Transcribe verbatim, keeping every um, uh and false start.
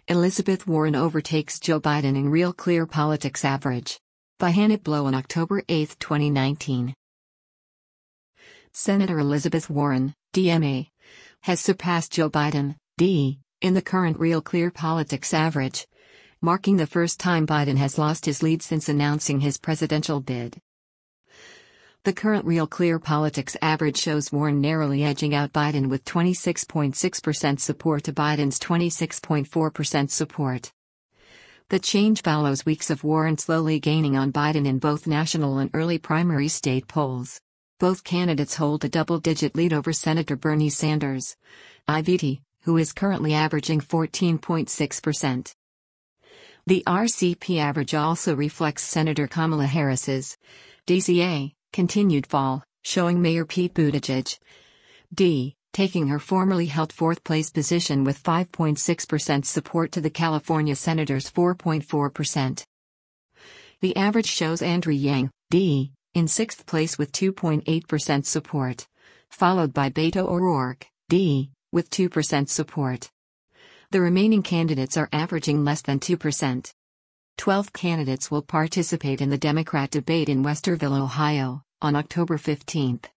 Elizabeth Warren overtakes Joe Biden in Real Clear Politics average. By Hannah Blow on October eighth, twenty nineteen. Senator Elizabeth Warren, D M A, has surpassed Joe Biden, D, in the current Real Clear Politics average, marking the first time Biden has lost his lead since announcing his presidential bid. The current Real Clear Politics average shows Warren narrowly edging out Biden with twenty-six point six percent support to Biden's twenty-six point four percent support. The change follows weeks of Warren slowly gaining on Biden in both national and early primary state polls. Both candidates hold a double-digit lead over Senator Bernie Sanders, I V T, who is currently averaging fourteen point six percent. The R C P average also reflects Senator Kamala Harris's, D C A, continued fall, showing Mayor Pete Buttigieg, D, taking her formerly held fourth-place position with five point six percent support to the California senator's four point four percent. The average shows Andrew Yang, D, in sixth place with two point eight percent support, followed by Beto O'Rourke, D, with two percent support. The remaining candidates are averaging less than two percent. Twelve candidates will participate in the Democrat debate in Westerville, Ohio, on October fifteenth.